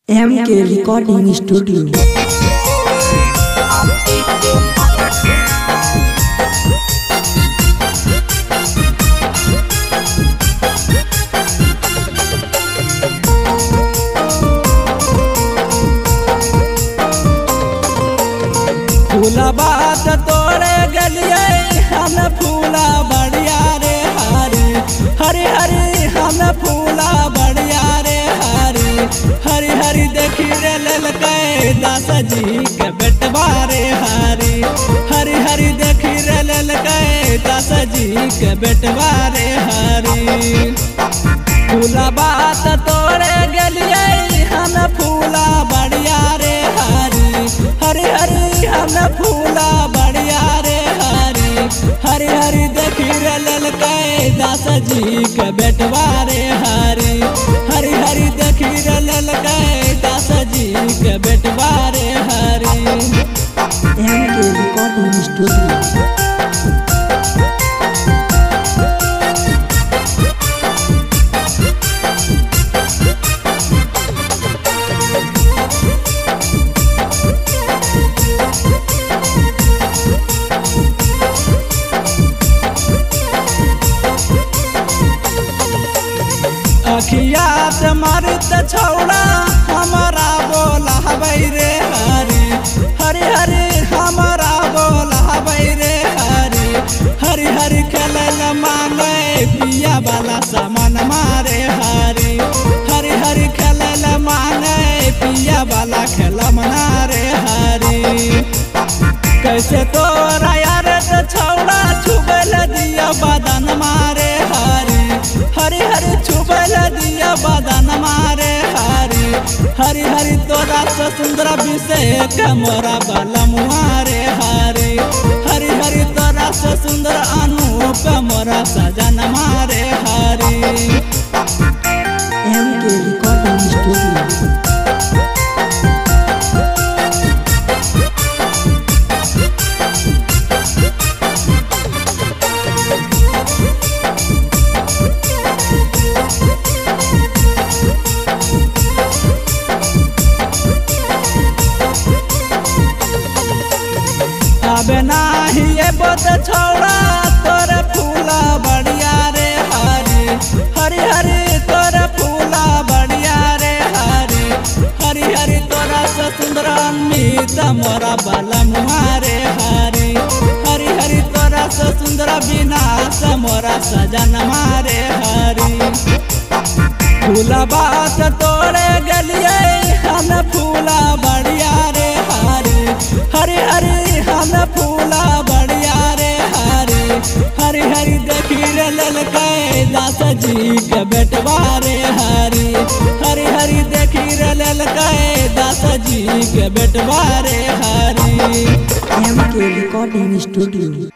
MK Recording Studio। फूला बात तोड़े गलिए हम फूला बढ़िया रे हरी हरी हरी हम फूला बढ़िया रे हरी हरी हरी देखी रे ललकै दास जी के बेटवा रे हरी हरी हरी देखी रे ललकै दास जी के बेटवा रे हरी फूला बात तोड़े गलिए हम फूला बढ़िया रे हरी हरी हरी हम फूला बढ़िया रे हरी हरी हरी देखी रे ललकै दास जी के बेटवा रे हरी हरी हरी देखी रे ललकै दास जी के बेटवा रे हरी MK Recording Studio। अखिया से मारित छौड़ा हमारा बोला हबै रे हरी हरी हरी हमारा बोला हबै रे हरी हरी हरी खेले ल मांगे पिया वाला सामान मारे हरी हरी हरी खेले ल मांगे पिया वाला खेला मना रे हरी कैसे तोरा यार छौड़ा छुबल दिया बदन मारे हरी हरी हरी छुबल दिया बदन मारे हरी हरी हरी तोरा से सुंदर अभिषेक मोरा बलम मारे हरी हरी हरी तोरा से सुंदर अनूप मोरा सजन मारे हरी MK Recording Studio। अब नाही ये बोत छौड़ा तोर फूला बढ़िया रे हरी हरी हरी तोर फूला बढ़िया रे हरी हरी हरी तोरा से सुंदर अमित मोरा बलम मारे हरी हरी हरी तोरा से सुंदर विनाश मोरा सजन मारे हरी फूला बात तोड़े गलिए हम फूला बढ़िया रे हरी हरी हरी हम फूला बढ़िया रे हरी हरी हरी देखी रे ललकै दास जी के बेटवा रे हरी हरी हरी देखी रे ललकै दास जी के बेटवा रे हरी MK Recording Studio।